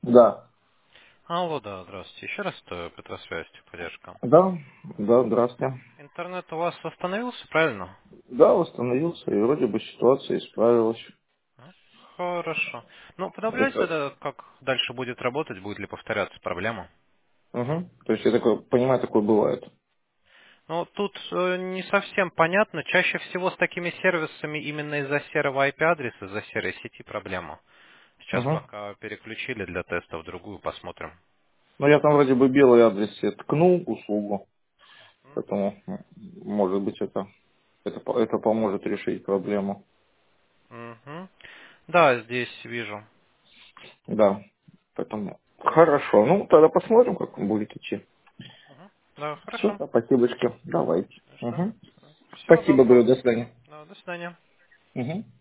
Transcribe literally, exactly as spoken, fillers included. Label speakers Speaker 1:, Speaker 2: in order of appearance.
Speaker 1: Да.
Speaker 2: Алло, да, здравствуйте. Еще раз э, Петросвязь, поддержка.
Speaker 1: Да, да, здравствуйте.
Speaker 2: Интернет у вас остановился, правильно?
Speaker 1: Да, восстановился, и вроде бы ситуация исправилась.
Speaker 2: А, Хорошо. Ну, подобляйте
Speaker 1: Это,
Speaker 2: тогда, как дальше будет работать, будет ли повторяться проблема.
Speaker 1: угу. То есть я такой, понимаю, такое бывает.
Speaker 2: Ну, тут э, не совсем понятно. Чаще всего с такими сервисами именно из-за серого ай пи-адреса, из-за серой сети проблема. Сейчас
Speaker 1: Угу.
Speaker 2: пока переключили для теста в другую, посмотрим.
Speaker 1: Но я там вроде бы белый адрес себе ткнул услугу, поэтому, м, может быть, это, это, по- это поможет решить проблему.
Speaker 2: Мгм. Да, здесь вижу.
Speaker 1: Да, поэтому хорошо. Ну, тогда посмотрим, как он будет идти.
Speaker 2: Мгм. Да,
Speaker 1: Все,
Speaker 2: хорошо.
Speaker 1: спасибочки. Давайте.
Speaker 2: Ну что,
Speaker 1: Угу.
Speaker 2: всего
Speaker 1: Спасибо, говорю,
Speaker 2: доброго.
Speaker 1: до свидания.
Speaker 2: Да, до свидания.
Speaker 1: Угу.